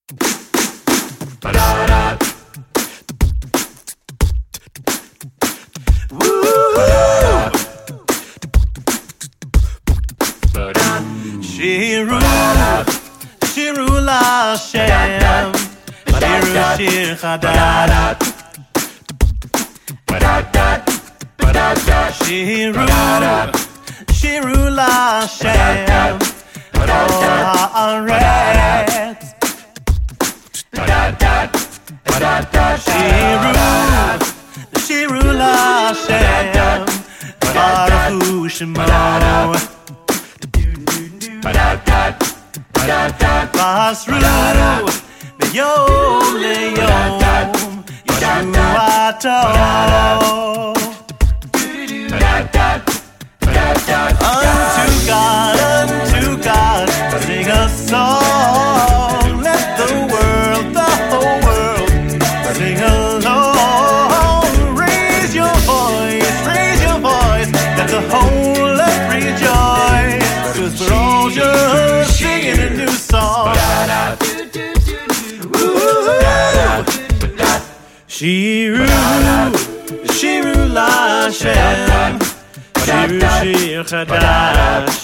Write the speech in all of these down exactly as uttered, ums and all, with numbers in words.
Shiru, Shiru Lashem, Shiru Shir Chadash. Shiru, Shiru Lashem, Kol Haaretz. Shiru, Shiru Lashem, Baruch Hu Shemo. Basru B'yom Le'yom Yeshuato. Unto God, unto God, sing a song. Let the world, the whole world, sing along. Raise your voice, raise your voice. Let the whole earth rejoice. 'Cause we're all just singing a new song. Shiru, Shiru Lashem, Shiru Shir Chadash.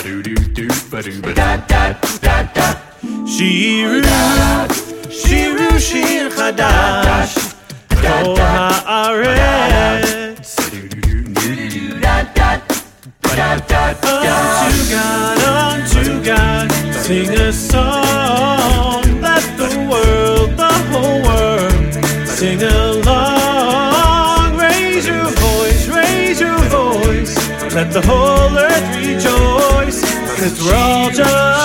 Shiru, Shiru Shir Chadash. Kol Haaretz. Unto God, unto God, sing a song. Let the world, the whole world, sing along. Raise your voice, raise your voice. Let the whole earth rejoice. 'Cause we're all just